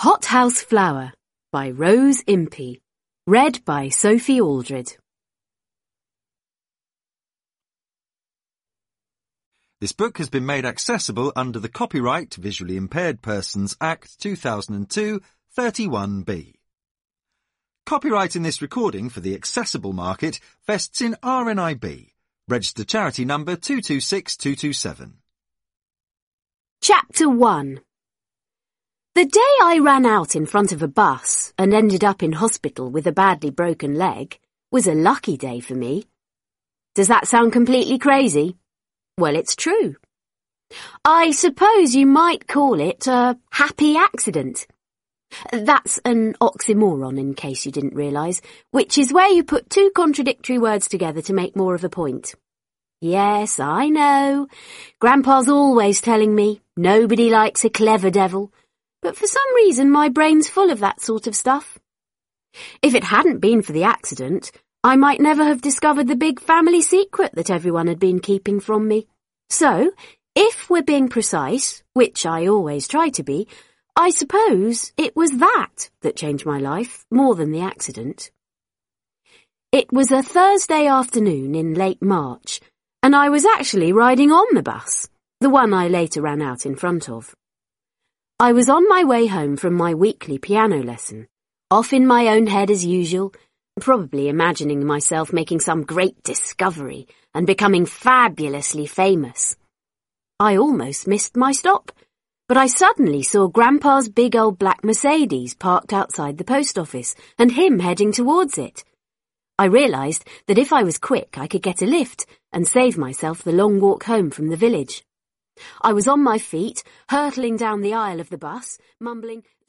Hothouse Flower by Rose Impey. Read by Sophie Aldred. This book has been made accessible under the Copyright Visually Impaired Persons Act 2002 31B. Copyright in this recording for the accessible market vests in RNIB, registered charity number 226227. Chapter 1. The day I ran out in front of a bus and ended up in hospital with a badly broken leg was a lucky day for me. Does that sound completely crazy? Well, it's true. I suppose you might call it a happy accident. That's an oxymoron, in case you didn't realise, which is where you put two contradictory words together to make more of a point. Yes, I know. Grandpa's always telling me nobody likes a clever devil, but for some reason my brain's full of that sort of stuff. If it hadn't been for the accident, I might never have discovered the big family secret that everyone had been keeping from me. So, if we're being precise, which I always try to be, I suppose it was that changed my life more than the accident. It was a Thursday afternoon in late March, and I was actually riding on the bus, the one I later ran out in front of. I was on my way home from my weekly piano lesson, off in my own head as usual, probably imagining myself making some great discovery and becoming fabulously famous. I almost missed my stop, but I suddenly saw Grandpa's big old black Mercedes parked outside the post office and him heading towards it. I realised that if I was quick I could get a lift and save myself the long walk home from the village. I was on my feet, hurtling down the aisle of the bus, mumbling,